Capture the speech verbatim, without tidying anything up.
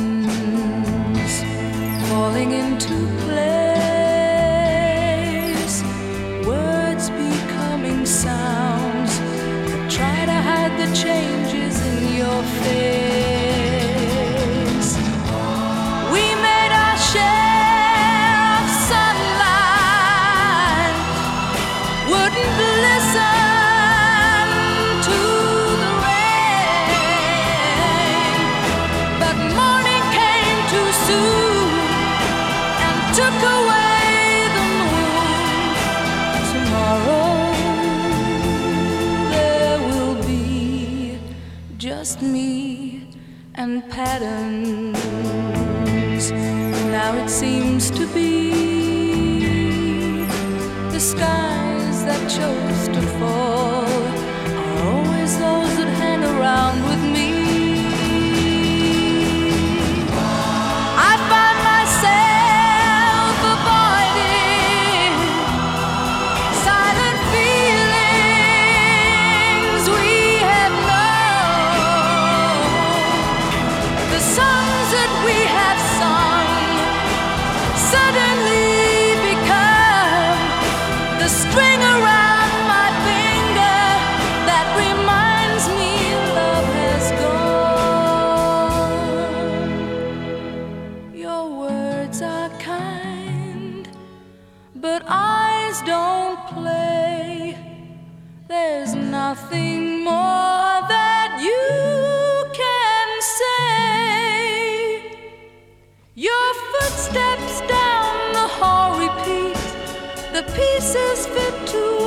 patterns falling into place, words becoming sounds that try to hide the changes in your face. We made our share of sunlight, wouldn't listen to the rain, but morning came too soon and took away the moon. Tomorrow there will be just me and patterns. Now it seems to be the skies that chose to fall are always those that hang around with me. I find myself avoiding silent feelings we have known. The songs that we have sung suddenly become the string around my finger that reminds me love has gone. Your words are kind, but eyes don't play. There's nothing more that you can say. Your footsteps down the hall repeat, the pieces fit to